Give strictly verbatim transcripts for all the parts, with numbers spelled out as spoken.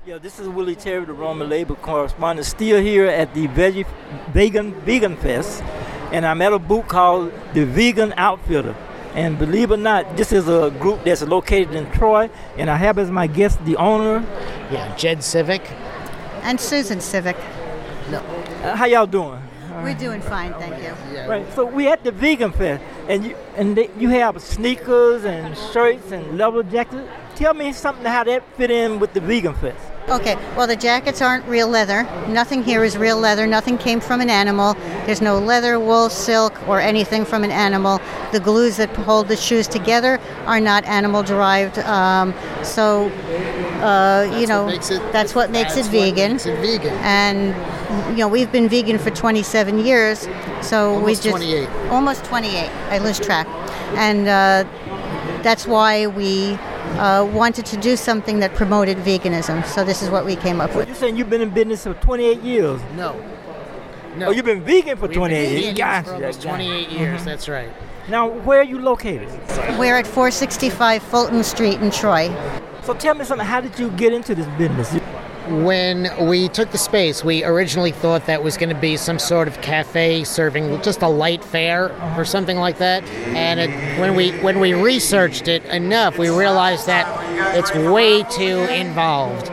Yeah, this is Willie Terry, the Roman labor correspondent, still here at the Veggie Vegan Vegan Fest, and I'm at a booth called the Vegan Outfitter. And believe it or not, this is a group that's located in Troy, and I have as my guest the owner. Yeah, Jed Civic. And Susan Civic. No. Uh, how y'all doing? We're doing fine, thank you. Yeah. Right, so we at the Vegan Fest, and you and they, you have sneakers and shirts and leather jackets. Tell me something how that fit in with the Vegan Fest. Okay, well, the jackets aren't real leather. Nothing here is real leather. Nothing came from an animal. There's no leather, wool, silk, or anything from an animal. The glues that hold the shoes together are not animal-derived. Um, so, uh, you know, what it, that's what makes that's it vegan. What makes it vegan. And, you know, we've been vegan for twenty-seven years. So almost we just twenty-eight. Almost twenty-eight. I lose track. And uh, that's why we Uh, wanted to do something that promoted veganism. So this is what we came up So with. you're saying you've been in business for twenty-eight years? No. No. Oh, you've been vegan for We've twenty-eight been years? vegan Gotcha, for almost gotcha. twenty-eight years, Mhm. that's right. Now, where are you located? We're at four sixty-five Fulton Street in Troy. So tell me something, how did you get into this business? When we took the space, we originally thought that was going to be some sort of cafe serving just a light fare or something like that. And it, when we when we researched it enough, we realized that it's way too involved.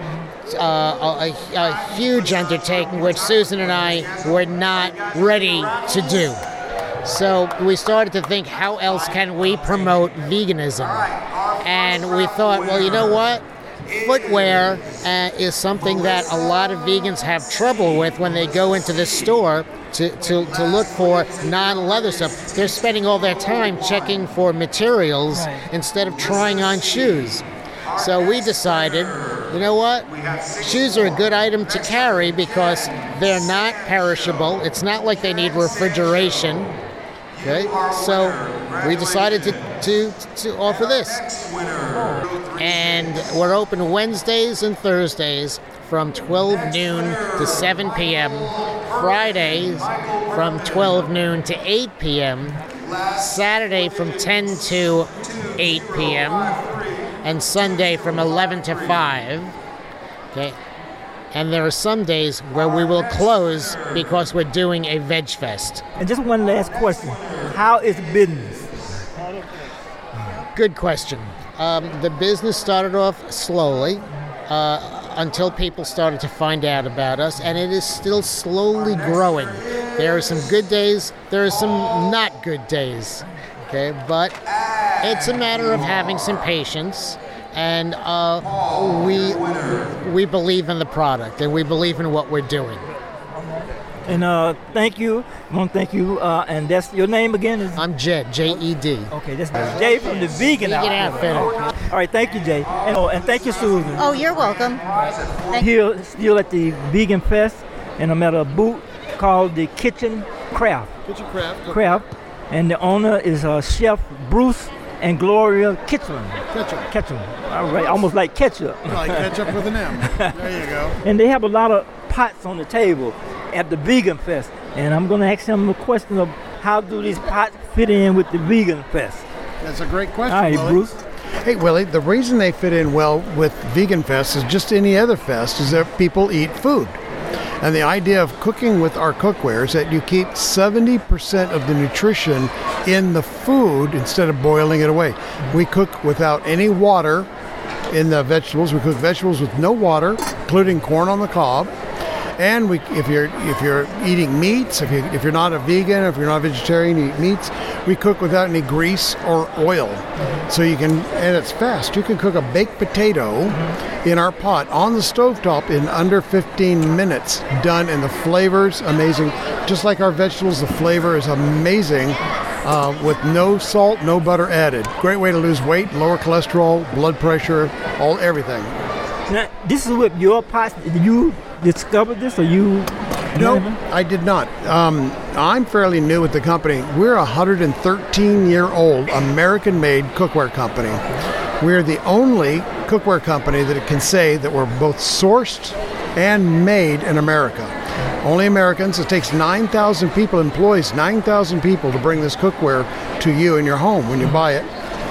Uh, a, a huge undertaking, which Susan and I were not ready to do. So we started to think, how else can we promote veganism? And we thought, well, you know what? Footwear uh, is something that a lot of vegans have trouble with when they go into the store to, to, to look for non-leather stuff. They're spending all their time checking for materials instead of trying on shoes. So we decided, you know what? Shoes are a good item to carry because they're not perishable. It's not like they need refrigeration. Okay, so we decided to, to, to offer this. And we're open Wednesdays and Thursdays from twelve noon to seven p.m., Fridays from twelve noon to eight p.m., Saturday from ten to eight p.m., and Sunday from eleven to five. Okay. And there are some days where we will close because we're doing a veg fest. And just one last question. How is business? Good question. Um, the business started off slowly uh, until people started to find out about us, and it is still slowly growing. There are some good days, there are some not good days, okay? But it's a matter of having some patience. And uh, we we believe in the product, and we believe in what we're doing. And uh, thank you. I want to thank you. Uh, and that's your name again? Is I'm Jed, J E D. Okay, that's Jay from the Vegan, Vegan Outfitter. Outfitter. Okay. All right, thank you, Jay. And, oh, and thank you, Susan. Oh, you're welcome. Thank Here, still at the Vegan Fest, and I'm at a booth called the Kitchen Craft. Kitchen Craft. Craft, and the owner is uh, Chef Bruce and Gloria Kitchen. Ketchup. Ketchup. All right, almost like ketchup. Like ketchup with an M. There you go. And they have a lot of pots on the table at the Vegan Fest. And I'm going to ask them a question of how do these pots fit in with the Vegan Fest? That's a great question, All right, Willie. Bruce. Hey, Willie, the reason they fit in well with Vegan Fest is just any other fest is that people eat food. And the idea of cooking with our cookware is that you keep seventy percent of the nutrition in the food instead of boiling it away. We cook without any water in the vegetables. We cook vegetables with no water, including corn on the cob. And we, if you're if you're eating meats, if you if you're not a vegan, if you're not a vegetarian, you eat meats, we cook without any grease or oil. So you can, and it's fast. You can cook a baked potato in our pot on the stovetop in under fifteen minutes. Done, and the flavor's amazing. Just like our vegetables, the flavor is amazing. Uh, with no salt, no butter added. Great way to lose weight, lower cholesterol, blood pressure, all everything. Now, this is with your pots. Did you discover this, or you? No, I did not. Um, I'm fairly new with the company. We're a one hundred thirteen year old American-made cookware company. We're the only cookware company that can say that we're both sourced and made in America. Only Americans. It takes nine thousand people, employs nine thousand people to bring this cookware to you in your home when you buy it.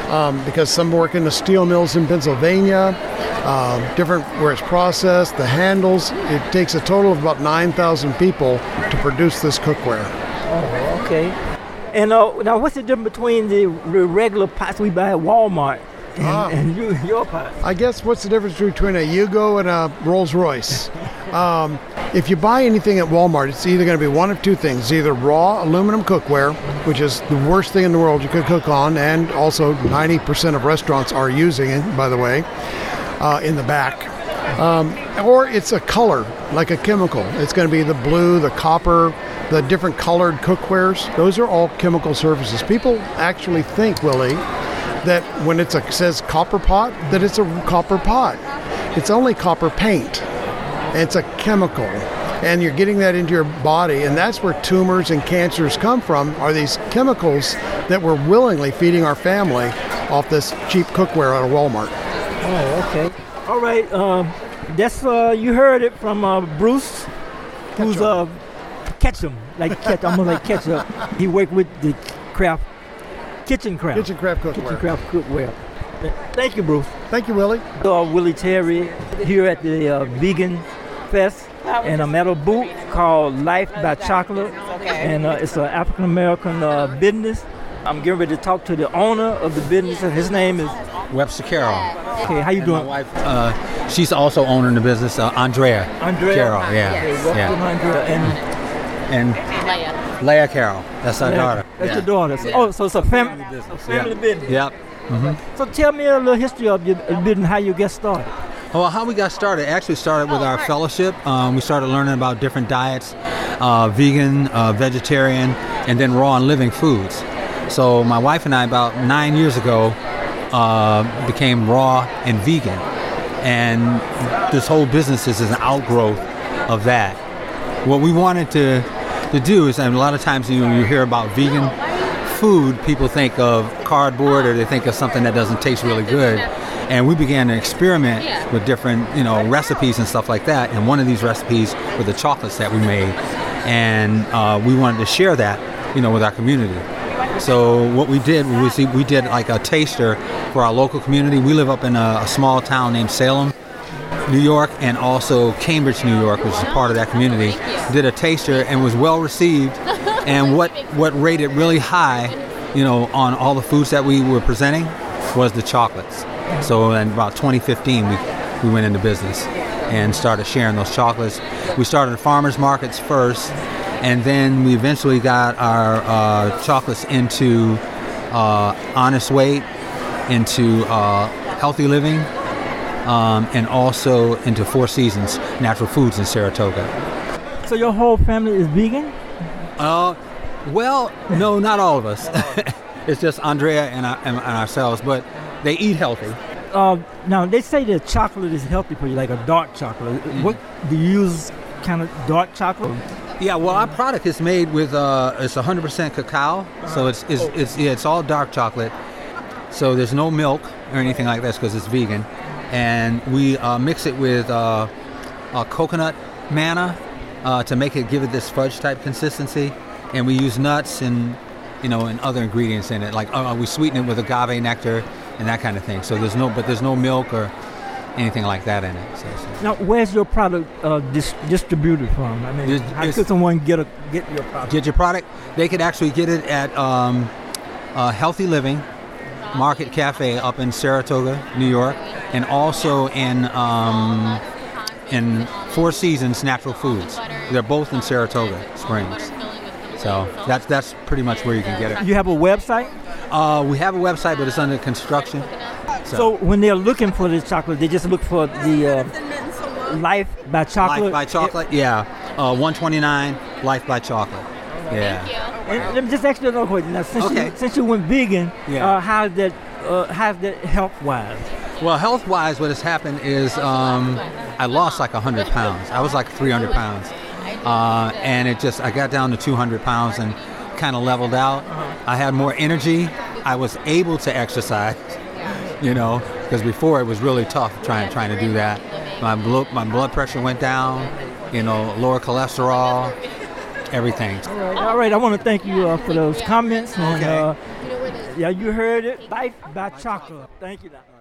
um, because some work in the steel mills in Pennsylvania, um, different where it's processed, the handles. It takes a total of about nine thousand people to produce this cookware. Oh, okay. And uh, now, what's the difference between the the regular pots we buy at Walmart and, Ah. and you, your pots? I guess what's the difference between a Yugo and a Rolls Royce? Um, if you buy anything at Walmart, it's either going to be one of two things: either raw aluminum cookware, which is the worst thing in the world you could cook on, and also ninety percent of restaurants are using it, by the way, uh, in the back. Um, or it's a color, like a chemical. It's going to be the blue, the copper, the different colored cookwares. Those are all chemical surfaces. People actually think, Willie, that when it says copper pot, that it's a copper pot. It's only copper paint. It's a chemical. And you're getting that into your body, and that's where tumors and cancers come from, are these chemicals that we're willingly feeding our family off this cheap cookware out of Walmart. Oh, okay. All right. Um, that's uh, you heard it from uh, Bruce, who's uh, Ketchum, like Ketch, almost like Ketchup. He worked with the craft, kitchen craft, Kitchen craft cookware. kitchen craft cookware. Thank you, Bruce. Thank you, Willie. Uh, Willie Terry here at the uh, Vegan Fest, and I'm at a booth called Life by Chocolate, and uh, it's an African American uh, business. I'm getting ready to talk to the owner of the business, and his name is Webster Carroll. Okay. How you And doing? my wife, uh, she's also owner in the business, uh, Andrea. Andrea Carroll, yeah. Okay, Weston yeah. Andrea and And Leah Carroll, that's our daughter. That's yeah. your daughter. So- Oh, so it's a fam- business. a family yeah. business. Yep. So tell me a little history of your business, how you get started. Well, how we got started actually started with our fellowship. Um, we started learning about different diets, uh, vegan, uh, vegetarian, and then raw and living foods. So my wife and I, about nine years ago, uh, became raw and vegan. And this whole business is an outgrowth of that. What we wanted to, to do is, and a lot of times you, you hear about vegan food, people think of cardboard or they think of something that doesn't taste really good. And we began to experiment with different, you know, recipes and stuff like that. And one of these recipes were the chocolates that we made. And uh, we wanted to share that, you know, with our community. So what we did was we we did like a taster for our local community. We live up in a, a small town named Salem, New York, and also Cambridge, New York, which is a part of that community. Did a taster and was well received. And what, what rated really high, you know, on all the foods that we were presenting was the chocolates. So in about twenty fifteen, we, we went into business and started sharing those chocolates. We started at farmers markets first, and then we eventually got our uh, chocolates into uh, Honest Weight, into uh, Healthy Living, um, and also into Four Seasons Natural Foods in Saratoga. So your whole family is vegan? Uh, well, no, not all of us. It's just Andrea and, our, and, and ourselves, but they eat healthy. Uh, now they say that chocolate is healthy for you, like a dark chocolate. What do you use? Kind of dark chocolate? Yeah, well, our product is made with uh, it's one hundred percent cacao, so it's it's it's, yeah, it's all dark chocolate. So there's no milk or anything like this because it's vegan, and we uh, mix it with uh, uh, coconut manna uh, to make it give it this fudge type consistency, and we use nuts and you know and other ingredients in it. Like uh, we sweeten it with agave nectar and that kind of thing. So there's no but there's no milk or anything like that in it. So, so. Now, where's your product uh, dis- distributed from? I mean, It's- how it's- could someone get a get your product? Get your product. They could actually get it at um, uh, Healthy Living Market Cafe up in Saratoga, New York, and also in um, in Four Seasons Natural Foods. They're both in Saratoga Springs. So that's that's pretty much where you can get it. You have a website? Uh, we have a website, but it's under construction. So when they're looking for the chocolate, they just look for the uh, Life by Chocolate. Life by Chocolate, yeah. Uh, one twenty-nine Life by Chocolate. Yeah. And let me just ask you another question. Now, since Okay. you since you went vegan, Yeah. uh, how's that uh, how's that health wise? Well, health-wise, what has happened is um, I lost like one hundred pounds. I was like three hundred pounds. Uh, and it just, I got down to two hundred pounds and kind of leveled out. I had more energy. I was able to exercise, you know, because before it was really tough trying trying to do that. My blood, my blood pressure went down, you know, lower cholesterol, everything. All right, all right. I want to thank you uh, for those comments and Okay. uh, Yeah, you heard it. Life by chocolate. Thank you. Now.